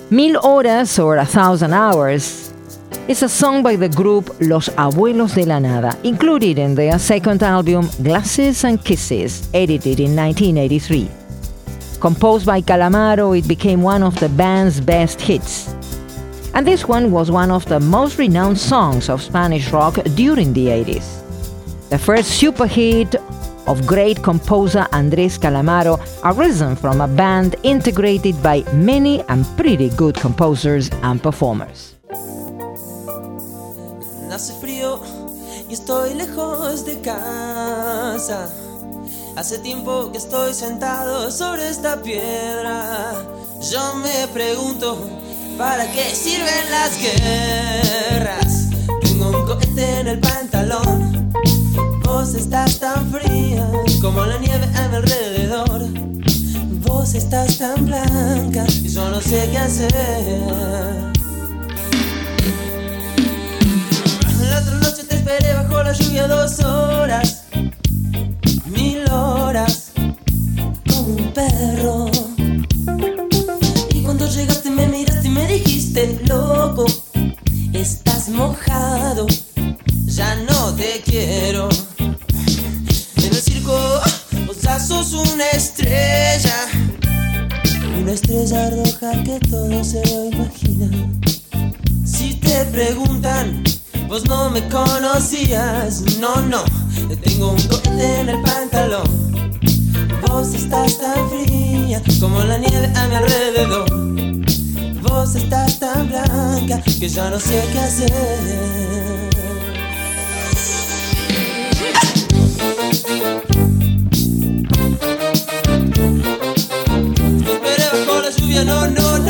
Mil Horas or 1,000 Hours is a song by the group Los Abuelos de la Nada, included in their second album Glasses and Kisses, edited in 1983. Composed by Calamaro, it became one of the band's best hits. And this one was one of the most renowned songs of Spanish rock during the 80s. The first super hit of great composer Andrés Calamaro, arisen from a band integrated by many and pretty good composers and performers. Hace frío y estoy lejos de casa. Hace tiempo que estoy sentado sobre esta piedra. Yo me pregunto, ¿para qué sirven las guerras? Tengo un cohete en el pantalón. Vos estás tan fría como la nieve a mi alrededor. Vos estás tan blanca y yo no sé qué hacer. La otra noche te esperé bajo la lluvia 2 horas, 1000 horas, como un perro. Y cuando llegaste me miraste y me dijiste, loco, estás mojado, ya no te quiero. En el circo vos ya sos una estrella roja que todo se lo imagina. Si te preguntan, vos no me conocías, no, tengo un cohete en el pantalón. Vos estás tan fría como la nieve a mi alrededor. Vos estás tan blanca que ya no sé qué hacer. Te esperé bajo la lluvia, no.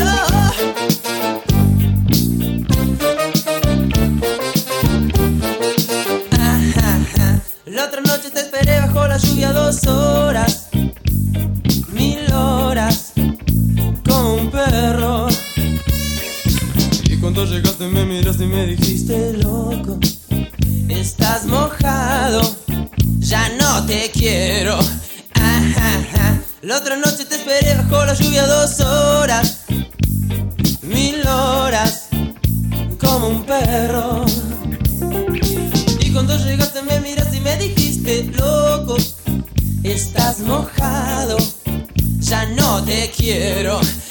La otra noche te esperé bajo la lluvia 2 horas, 1000 horas, como un perro. Y cuando llegaste me miraste y me dijiste, loco, estás mojado, ya no te quiero. La otra noche te esperé bajo la lluvia 2 horas, 1000 horas, como un perro. Y cuando llegaste me miraste y me dijiste, loco, estás mojado, ya no te quiero.